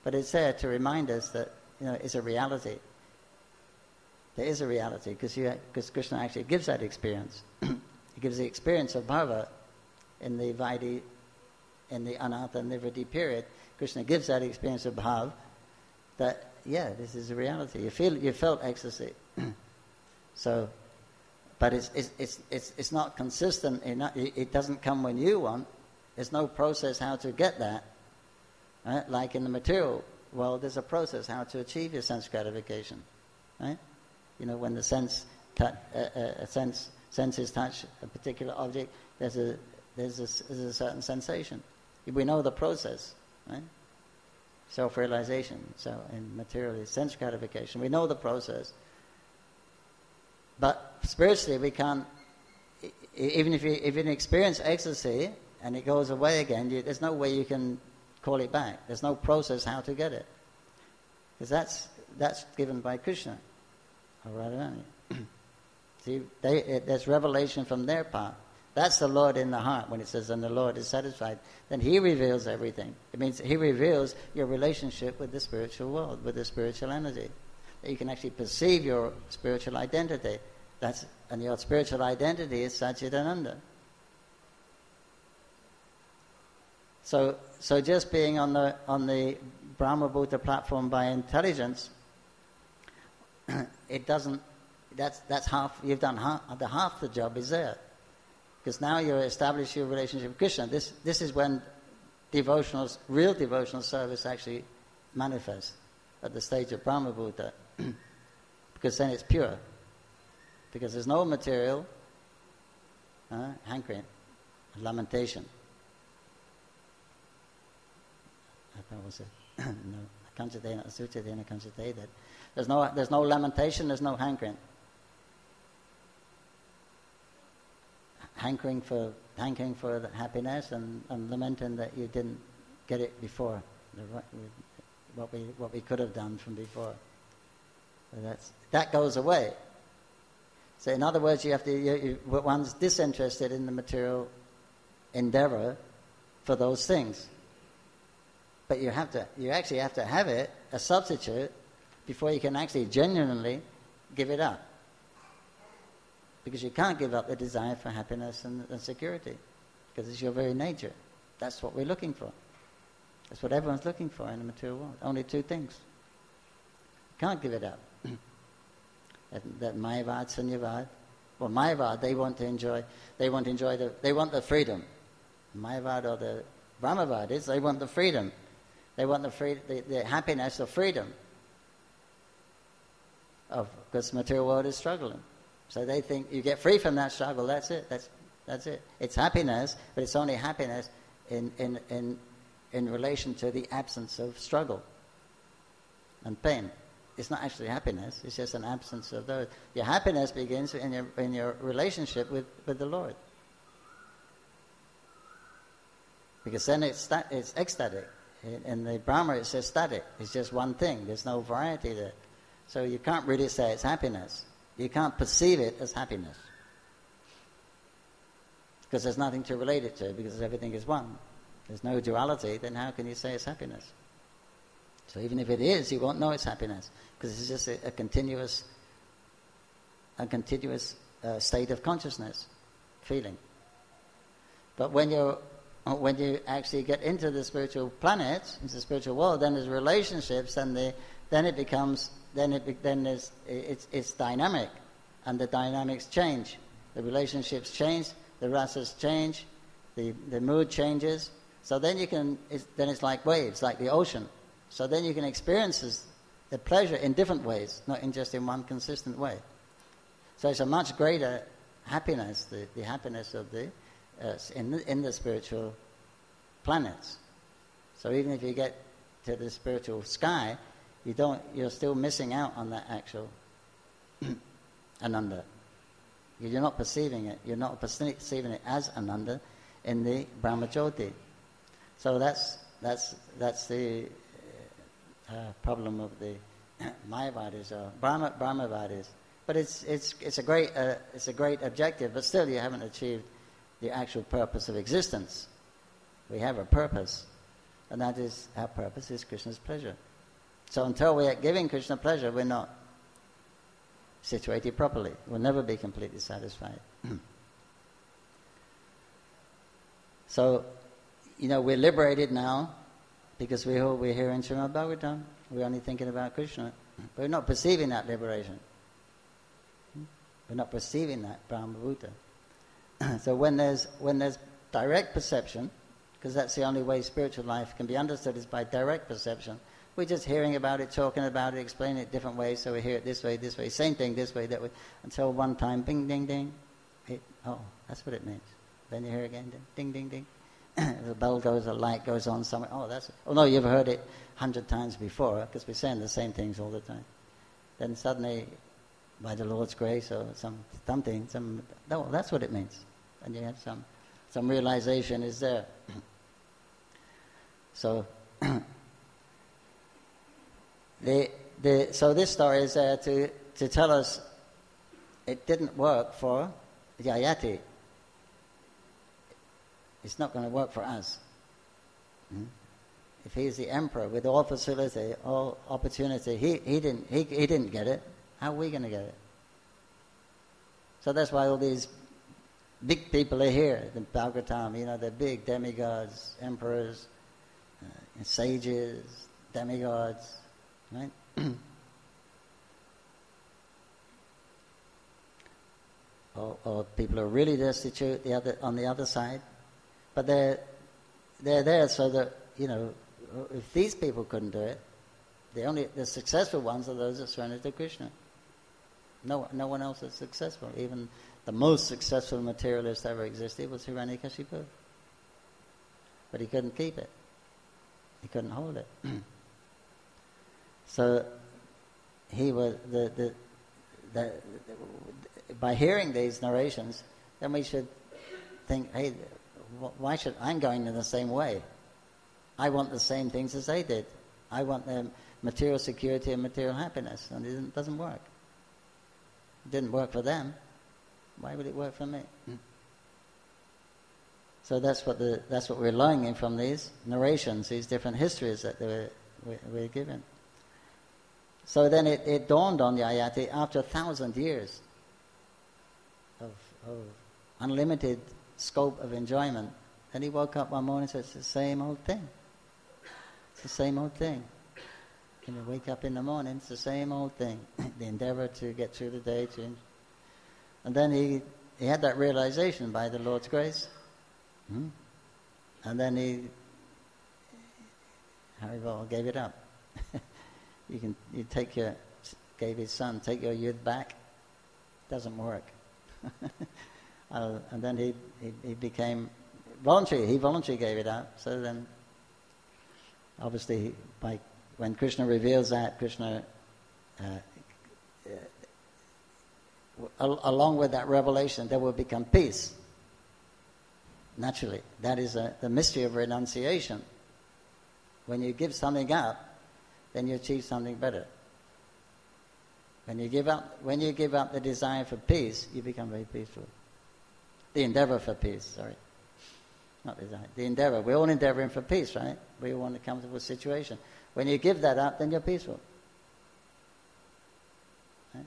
But it's there to remind us that, you know, it's a reality. There is a reality, because you because Krishna actually gives that experience. He gives the experience of bhava in the Vaidhi, in the Anartha Nivritti period. Krishna gives that experience of bhava that, yeah, this is a reality. You feel, you felt ecstasy. So, but it's it's it's it's, it's not consistent. Enough. It doesn't come when you want. There's no process how to get that. Right? Like in the material world, there's a process how to achieve your sense gratification. Right? You know, when the sense, tu- uh, uh, a sense, senses touch a particular object, there's a there's a, there's a certain sensation. We know the process, right? Self-realization. So in material, sense gratification. We know the process. But spiritually, we can't. Even if you if you experience ecstasy and it goes away again, you, there's no way you can call it back. There's no process how to get it, because that's that's given by Krishna. Or Radharani. See, they, it, there's revelation from their part. That's the Lord in the heart. When it says, "And the Lord is satisfied," then He reveals everything. It means He reveals your relationship with the spiritual world, with the spiritual energy. That you can actually perceive your spiritual identity. That's and your spiritual identity is Satchidananda. So, so just being on the on the Brahma-Bhuta platform by intelligence, it doesn't. That's that's half. You've done half. The half the job is there, because now you establish your relationship with Krishna. This this is when devotional, real devotional service actually manifests at the stage of Brahma-Bhuta, because then it's pure. Because there's no material uh, hankering, lamentation. What was it? No, kanchadena, asuchadena, kanchadena. There's no, there's no lamentation. There's no hankering. Hankering for, hankering for the happiness, and, and lamenting that you didn't get it before. The, what we, what we could have done from before. So that's that goes away. So in other words, you have to. You, you, one's disinterested in the material endeavor for those things. But you have to, you actually have to have it, a substitute, before you can actually genuinely give it up. Because you can't give up the desire for happiness and, and security, because it's your very nature. That's what we're looking for. That's what everyone's looking for in the material world. Only two things. You can't give it up. that, that Mayavad, Sunyavad. Well, Mayavad, they want to enjoy, they want to enjoy the, they want the freedom. Mayavad or the Brahmavadis, they want the freedom. They want the, free, the, the happiness of freedom, of because the material world is struggling. So they think you get free from that struggle. That's it. That's that's it. It's happiness, but it's only happiness in in in in relation to the absence of struggle and pain. It's not actually happiness. It's just an absence of those. Your happiness begins in your in your relationship with, with the Lord, because then it's it's ecstatic. In the Brahma, it's just static. It's just one thing. There's no variety there. So you can't really say it's happiness. You can't perceive it as happiness, because there's nothing to relate it to, because everything is one. There's no duality, then how can you say it's happiness? So even if it is, you won't know it's happiness, because it's just a, a continuous a continuous uh, state of consciousness, feeling. But when you're When you actually get into the spiritual planet, into the spiritual world, then there's relationships, and the, then it becomes, then it then there's, it's it's dynamic, and the dynamics change. The relationships change, the rasas change, the the mood changes. So then you can, it's, then it's like waves, like the ocean. So then you can experience the pleasure in different ways, not in just in one consistent way. So it's a much greater happiness, the, the happiness of the Uh, in the, in the spiritual planets. So even if you get to the spiritual sky, you don't. You're still missing out on that actual Ananda. You're not perceiving it. You're not perceiving it as Ananda in the Brahmajyoti. So that's that's that's the uh, problem of the Mayavadis or Brahma Brahmavadis. But it's it's it's a great uh, it's a great objective. But still, you haven't achieved the actual purpose of existence. We have a purpose, And that is, our purpose is Krishna's pleasure. So until we are giving Krishna pleasure, we're not situated properly. We'll never be completely satisfied. So, you know, we're liberated now because we're, we're here in Srimad Bhagavatam. We're only thinking about Krishna. But we're not perceiving that liberation. We're not perceiving that Brahma-bhuta. So when there's, when there's direct perception, because that's the only way spiritual life can be understood, is by direct perception. We're just hearing about it, talking about it, explaining it different ways, so we hear it this way, this way, same thing, this way, that way, until one time, bing, ding, ding, it, oh, that's what it means. Then you hear again, ding, ding, ding. The bell goes, a light goes on somewhere. Oh, that's it. Oh, no, you've heard it a hundred times before, because we're saying the same things all the time. Then suddenly, by the Lord's grace or some something, some, no, that's what it means. And you have some, some realization is there. So, the the so this story is there to to tell us it didn't work for Yayati. It's not going to work for us. Hmm? If he's the emperor with all facility, all opportunity, he, he didn't he, he didn't get it. How are we going to get it? So that's why all these big people are here. The Bhagavatam, you know, they're big demigods, emperors, uh, sages, demigods, right? or, or people are really destitute the other on the other side. But they're, they're there so that, you know, if these people couldn't do it, the only the successful ones are those that surrender to Krishna. No, no one else is successful. Even the most successful materialist ever existed was Hiranyakashipu. But he couldn't keep it. He couldn't hold it. So he was the, the the the by hearing these narrations, then we should think, hey, why should I'm going in the same way? I want the same things as they did. I want their material security and material happiness, and it doesn't work. It didn't work for them. Why would it work for me? Hmm. So that's what the that's what we're learning from these narrations, these different histories that they were, we're, we're given. So then it, it dawned on Yayati after a thousand years of, of unlimited scope of enjoyment. And he woke up one morning and said, it's the same old thing. It's the same old thing. And you wake up in the morning, it's the same old thing. The endeavor to get through the day. To, and then he, he had that realization by the Lord's grace. Hmm? And then he, Harival gave it up. You can you take your, gave his son, take your youth back. Doesn't work. uh, and then he, he, he became voluntary. He voluntarily gave it up. So then, obviously, by when Krishna reveals that, Krishna, uh, uh, al- along with that revelation, there will become peace. Naturally, that is a, the mystery of renunciation. When you give something up, then you achieve something better. When you give up, when you give up the desire for peace, you become very peaceful. The endeavor for peace, sorry. Not desire. The endeavor. We're all endeavoring for peace, right? We all want a comfortable situation. When you give that up, then you're peaceful. Right?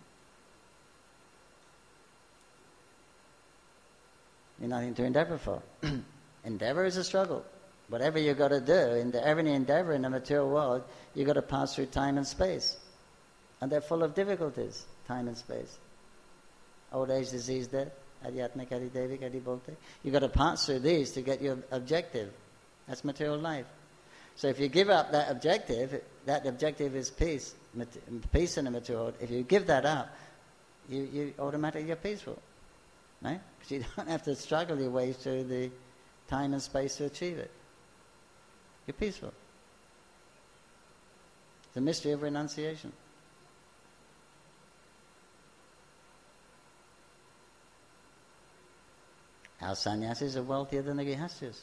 You're nothing to endeavor for. Endeavor is a struggle. Whatever you've got to do, in the, every endeavor in the material world, you've got to pass through time and space. And they're full of difficulties, time and space. Old age, disease, death. Adhyatmik, adidevik, adibolte. You've got to pass through these to get your objective. That's material life. So if you give up that objective, that objective is peace, peace in the material world. If you give that up, you, you automatically get peaceful. Right? Because you don't have to struggle your way through the time and space to achieve it. You're peaceful. The mystery of renunciation. Our sannyasis are wealthier than the Grihasthas.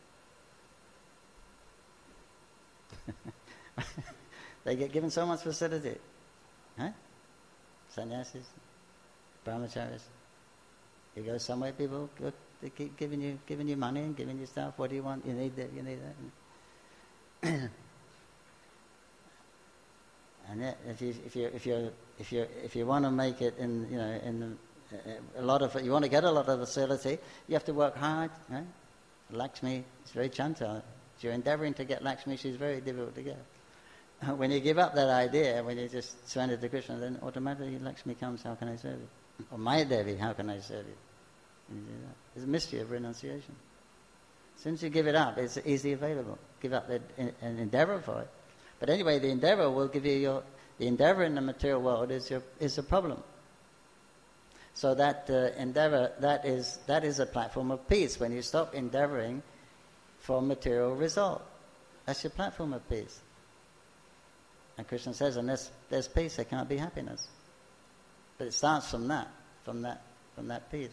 They get given so much facility. Huh? Sannyasis, brahmacharis. You go somewhere, people they keep giving you giving you money and giving you stuff. What do you want? You need that, you need And yet, if you if you if you if you if you want to make it in you know in a lot of you want to get a lot of facility, you have to work hard. Right? Lakshmi is very chanta. If you're endeavoring to get Lakshmi, she's very difficult to get. When you give up that idea, when you just surrender to Krishna, then automatically Lakshmi comes. How can I serve you? Or Maya Devi, how can I serve you? And you do that. It's a mystery of renunciation. As soon as you give it up, it's easily available. Give up the, an endeavor for it. But anyway, the endeavor will give you your... The endeavor in the material world is your is a problem. So that uh, endeavor, that is that is a platform of peace. When you stop endeavoring for material result, that's your platform of peace. And Krishna says, unless there's peace, there can't be happiness. But it starts from that, from that, from that peace.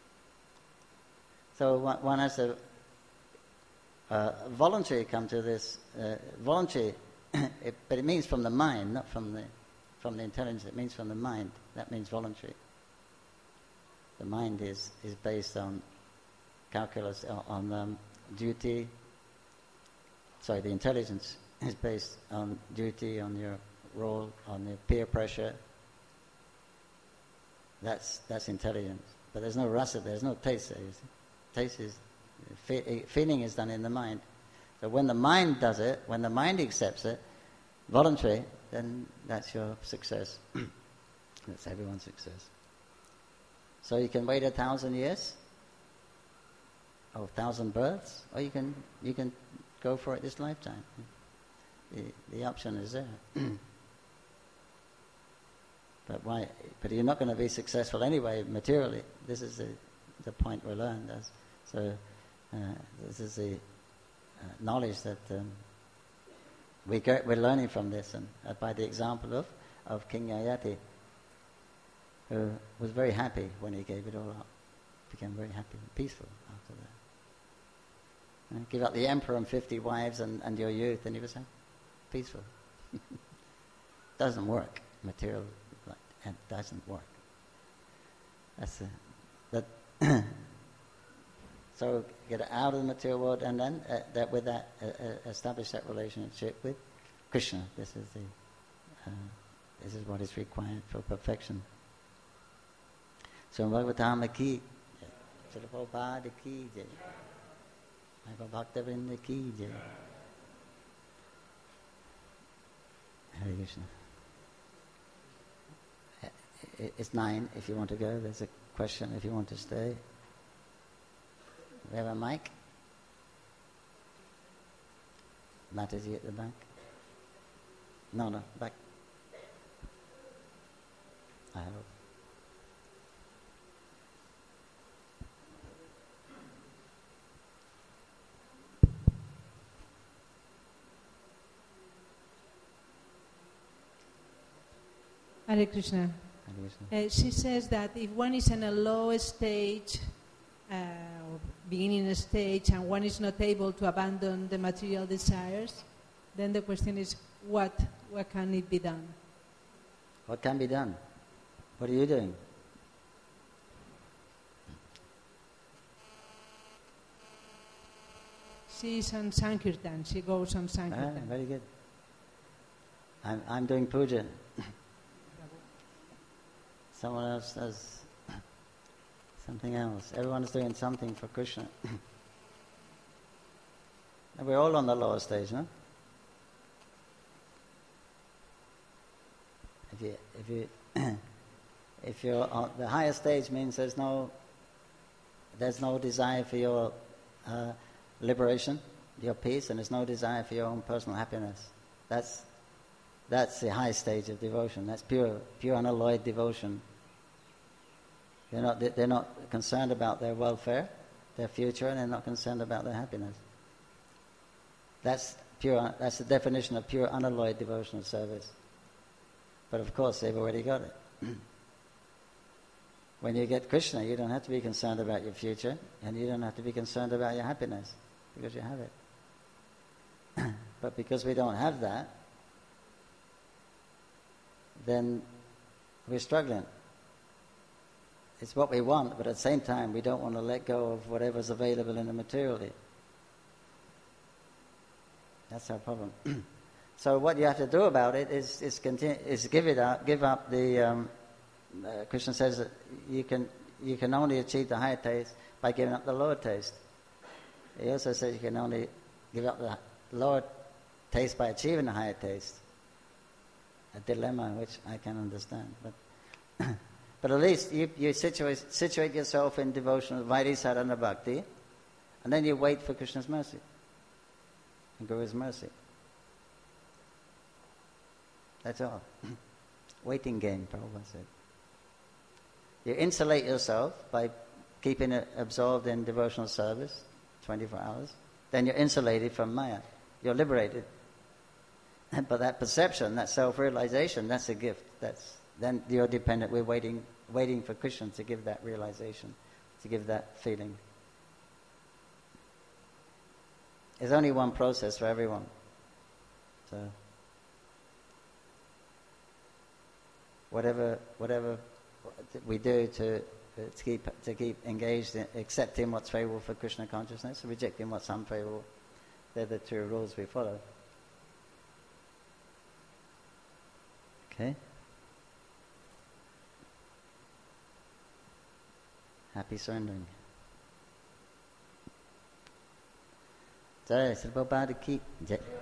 So one, one has to uh, voluntarily come to this uh, voluntary. It, but it means from the mind, not from the from the intelligence. It means from the mind. That means voluntary. The mind is, is based on calculus, on um, duty. Sorry, the intelligence is based on duty, on your role, on your peer pressure. That's that's intelligence. But there's no rasa, there's no taste there. You see. Taste is fe- feeling is done in the mind. So when the mind does it, when the mind accepts it, voluntary, then that's your success. That's everyone's success. So you can wait a thousand years, or a thousand births, or you can you can go for it this lifetime. The the option is there. But why? But you're not going to be successful anyway materially. This is the the point we learned. As, so uh, this is the Uh, knowledge that um, we get, we're learning from this, and uh, by the example of, of King Yayati, who was very happy when he gave it all up, became very happy and peaceful after that. Uh, give up the emperor and fifty wives and, and your youth, and he was happy, peaceful. Doesn't work. Material, like, it doesn't work. That's a, that. So get out of the material world, and then uh, that with that uh, uh, establish that relationship with Krishna. This is the uh, this is what is required for perfection. So Bhagavatam ki, Srila Prabhupada ki jai, Bhaktivinoda ki jai. Hare Krishna. It's nine. If you want to go, there's a question. If you want to stay. We have a mic? Mataji at the back? No, no, back. I hope. Hare Krishna. Hare Krishna. Uh, she says that if one is in a low stage, uh, or beginning stage, and one is not able to abandon the material desires, then the question is, what what can it be done? What can be done? What are you doing? She is on Sankirtan. She goes on Ah, Sankirtan. very good. I'm I'm doing puja. Someone else does something else. Everyone is doing something for Krishna. And we're all on the lower stage, no? If you if you if you're on the higher stage, means there's no there's no desire for your uh, liberation, your peace, and there's no desire for your own personal happiness. That's that's the high stage of devotion. That's pure pure unalloyed devotion. They're not they're not concerned about their welfare, their future, and they're not concerned about their happiness. That's pure. That's the definition of pure unalloyed devotional service. But of course, they've already got it. When you get Krishna, you don't have to be concerned about your future, and you don't have to be concerned about your happiness, because you have it. But because we don't have that, then we're struggling. It's what we want, but at the same time, we don't want to let go of whatever's available in the material. That's our problem. So what you have to do about it is is, continue, is give it up, give up the. Um, uh, Krishna says that you can you can only achieve the higher taste by giving up the lower taste. He also says you can only give up the lower taste by achieving the higher taste. A dilemma which I can understand, but but at least you you situate situate yourself in devotional Vaidhi sadhana bhakti, and then you wait for Krishna's mercy and Guru's mercy. That's all. Waiting game, Prabhupada said. You insulate yourself by keeping it absorbed in devotional service, twenty-four hours. Then you're insulated from Maya. You're liberated. But that perception, that self-realization, that's a gift. That's then you're dependent. We're waiting, waiting for Krishna to give that realization, to give that feeling. There's only one process for everyone. So whatever, whatever we do to to keep to keep engaged in accepting what's favorable for Krishna consciousness, rejecting what's unfavorable, they're the two rules we follow. Okay. Happy surrendering. Jai Sri Prabhupada ki jai.